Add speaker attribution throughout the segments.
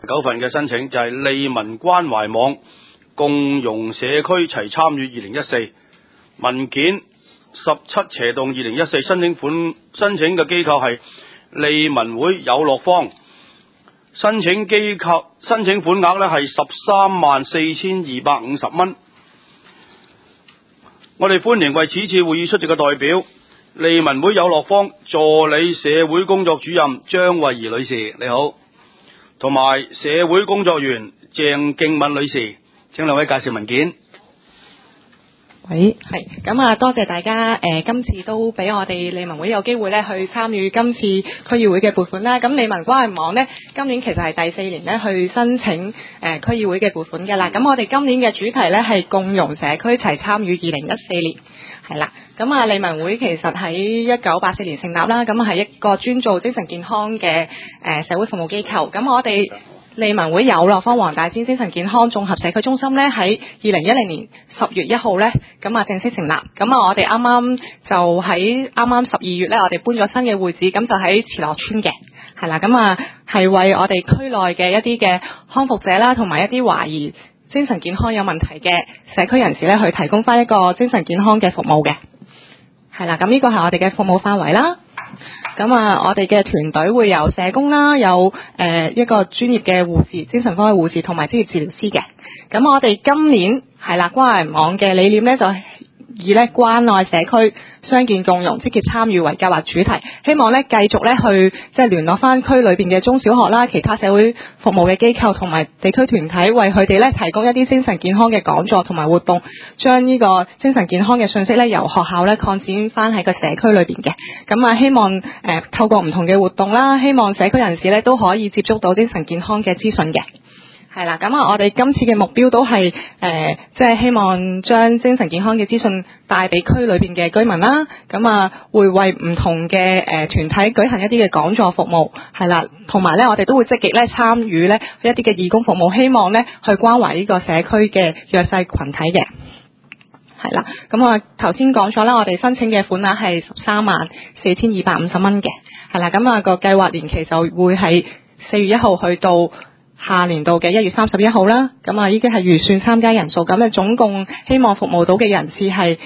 Speaker 1: 9份嘅申請，就係利民關懷網共融社區齊參與2014文件17/2014申請嘅機構係利民會有樂坊，申請款額呢係134250蚊。我哋歡迎為此次會議出席嘅代表，利民會有樂坊助理社會工作主任張慧儀女士，你好，同埋社會工作員鄭敬敏女士，請兩位介紹文件。
Speaker 2: 喂，係咁啊！多謝大家今次都俾我哋利民會有機會咧去參與今次區議會嘅撥款啦。咁利民關懷網呢，今年其實係第4年咧去申請區議會嘅撥款嘅啦。咁我哋今年嘅主題咧係共融社區齊參與2014年，係啦。咁啊，利民會其實喺1984年成立啦，咁係一個專做精神健康嘅社會服務機構。咁我哋利民會有樂坊黃大仙精神健康綜合社區中心咧，喺2010年10月1號咧，咁啊正式成立。咁啊，我哋啱啱12月咧，我哋搬咗新嘅會址，咁就喺慈樂村嘅，係啦。咁啊，係為我哋區內嘅一啲嘅康復者啦，同埋一啲懷疑精神健康有問題嘅社區人士咧，去提供翻一個精神健康嘅服務嘅，係啦。咁呢個係我哋嘅服務範圍啦。咁啊，我哋嘅團隊會有社工啦，有一個專業嘅護士、精神科嘅護士同埋職業治療師嘅。咁我哋今年係啦，關懷網嘅理念咧就以咧關愛社區、傷健共融、積極參與為計劃主題，希望咧繼續咧去即係聯絡翻區裏邊嘅中小學啦、其他社會服務嘅機構同埋地區團體，為佢哋咧提供一啲精神健康嘅講座同埋活動，將呢個精神健康嘅信息咧由學校咧擴展翻喺個社區裏邊嘅。咁啊，希望透過唔同嘅活動啦，希望社區人士咧都可以接觸到精神健康嘅資訊嘅。係啦，咁啊，我哋今次嘅目標都係即係希望將精神健康嘅資訊帶俾區裏邊嘅居民啦。咁啊，會為唔同嘅團體舉行一啲嘅講座服務，係啦，同埋咧我哋都會積極咧參與咧一啲嘅義工服務，希望咧去關懷呢個社區嘅弱勢群體嘅。係啦，咁啊頭先講咗啦，我哋申請嘅款額係134250蚊嘅。係啦，咁啊個計劃年期就會係4月1號去到下年度嘅1月31號啦。咁啊，依家係預算參加人數，咁啊總共希望服務到嘅人次係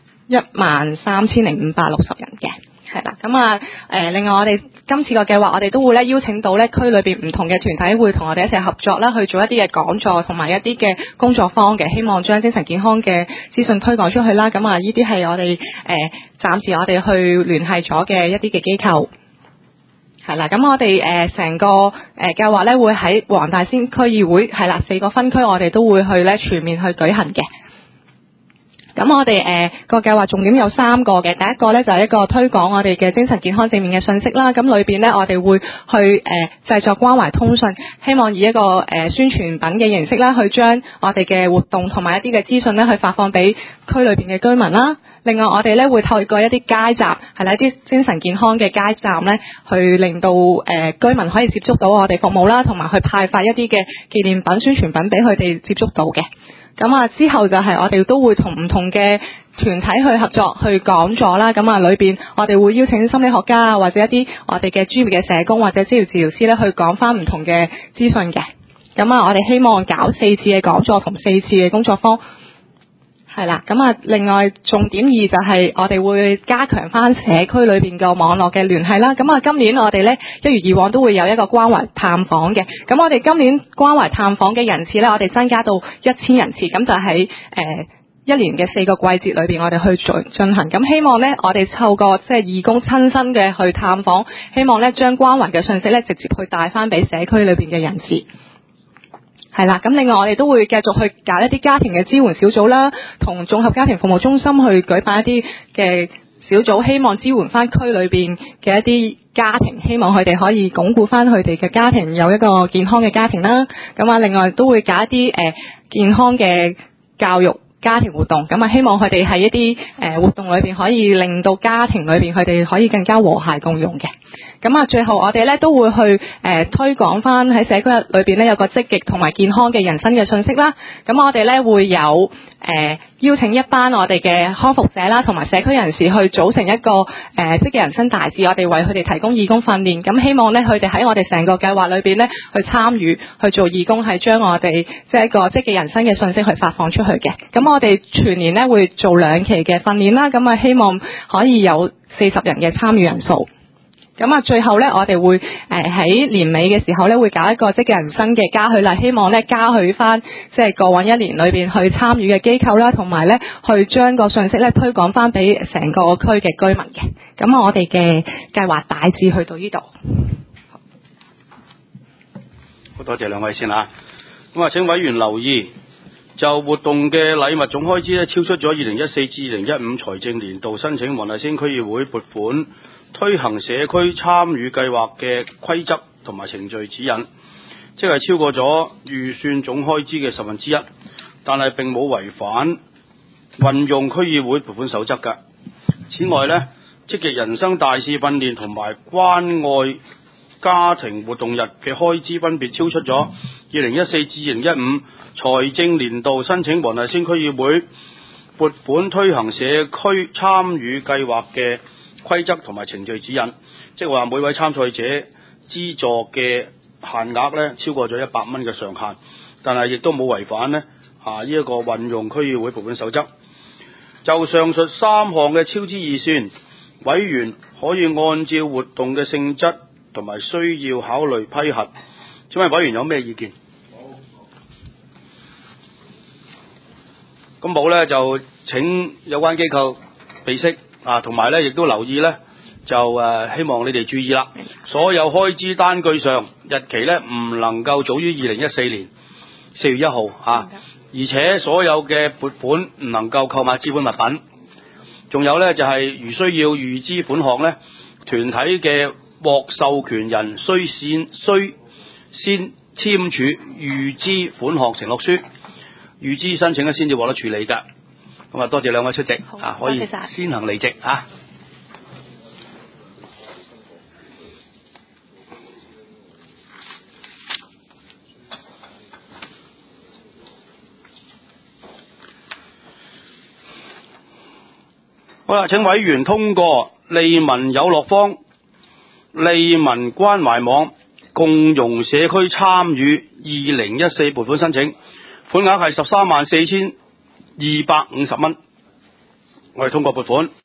Speaker 2: 13560人嘅。係啦，咁啊另外我哋今次個計劃，我哋都會咧邀請到咧區裏邊唔同嘅團體，會同我哋一齊合作啦，去做一啲嘅講座同埋一啲嘅工作坊嘅，希望將精神健康嘅資訊推廣出去啦。咁啊，呢啲係我哋暫時我哋去聯繫咗嘅一啲嘅機構。係啦，咁我哋成個計劃咧會喺黃大仙區議會係啦4個分區，我哋都會去咧全面去舉行嘅。咁我哋個計劃重點有3個嘅，第一個咧就係一個推廣我哋嘅精神健康正面嘅信息啦。咁裏邊咧我哋會去製作關懷通訊，希望以一個宣傳品嘅形式啦，去將我哋嘅活動同埋一啲嘅資訊咧去發放俾區裏邊嘅居民啦。另外我哋咧會透過一啲街站，係啦一啲精神健康嘅街站咧，去令到居民可以接觸到我哋服務啦，同埋去派發一啲嘅紀念品、宣傳品俾佢哋接觸到嘅。咁啊，之後就係我哋都會同唔同嘅團體去合作去講座啦。咁啊，裏邊我哋會邀請心理學家啊，或者一啲我哋嘅專業嘅社工或者職業治療師咧，去講翻唔同嘅資訊嘅。咁啊，我哋希望搞4次嘅講座同4次嘅工作坊。係啦，咁啊，另外重點2就係我哋會加強翻社區裏邊個網絡嘅聯繫啦。咁啊，今年我哋咧一如以往都會有一個關懷探訪嘅。咁我哋今年關懷探訪嘅人次咧，我哋增加到1000人次，咁就喺一年嘅4個季節裏邊，我哋去進行。咁希望咧，我哋透過即係義工親身嘅去探訪，希望咧將關懷嘅信息咧直接去帶翻俾社區裏邊嘅人士。係啦，咁另外我哋都會繼續去搞一啲家庭嘅支援小組啦，同綜合家庭服務中心去舉辦一啲嘅小組，希望支援翻區裏邊嘅一啲家庭，希望佢哋可以鞏固翻佢哋嘅家庭，有一個健康嘅家庭啦。咁啊，另外都會搞一啲健康嘅教育家庭活動，咁啊希望佢哋喺一啲活動裏邊可以令到家庭裏邊佢哋可以更加和諧共融嘅。咁啊，最後我哋咧都會去推廣翻喺社區裏邊咧有個積極同埋健康嘅人生嘅信息啦。咁我哋咧會有邀請一班我哋嘅康復者啦，同埋社區人士去組成一個積極人生大使，我哋為佢哋提供義工訓練。咁希望咧佢哋喺我哋成個計劃裏邊咧去參與去做義工，係將我哋即係一個積極人生嘅信息去發放出去嘅。咁我哋全年咧會做2期嘅訓練啦，咁啊希望可以有40人嘅參與人數。咁啊，最後咧，我哋會喺年尾嘅時候咧，會搞一個積極人生嘅嘉許禮，希望咧嘉許翻即係過往1年裏邊去參與嘅機構啦，同埋咧去將個信息咧推廣翻俾成個區嘅居民嘅。咁我哋嘅計劃大致去到呢度。
Speaker 1: 好多謝兩位先嚇。咁啊，請委員留意，就活動嘅禮物總開支咧超出咗2014至2015財政年度申請黃大仙區議會撥款推行社區參與計劃嘅規則同埋程序指引，即係超過咗預算總開支嘅1/10，但係並冇違反運用區議會撥款守則㗎。此外呢，積極人生大使訓練同埋關愛家庭活動日嘅開支分別超出咗2014至2015財政年度申請黃大仙區議會撥款推行社區參與計劃嘅規則同埋程序指引，即係話每位參賽者資助嘅限額咧超過咗100蚊嘅上限，但係亦都冇違反呢一個運用區議會撥款守則。就上述3項嘅超支預算，委員可以按照活動嘅性質同埋需要考慮批核。請問委員有咩意見？咁冇呢，就請有關機構備悉。同埋咧，亦都留意咧，就希望你哋注意啦。所有開支單據上日期咧唔能夠早於2014年4月1號而且所有嘅撥款唔能夠購買資本物品。仲有咧就係如需要預支款項咧，團體嘅獲授權人須先簽署預支款項承諾書，預支申請咧先至獲得處理㗎。咁啊，多謝兩位出席可以先行離席好啦，請委員通過利民有樂坊、利民關懷網共融社區參與2014撥款申請，款額係134250蚊，我哋通過撥款。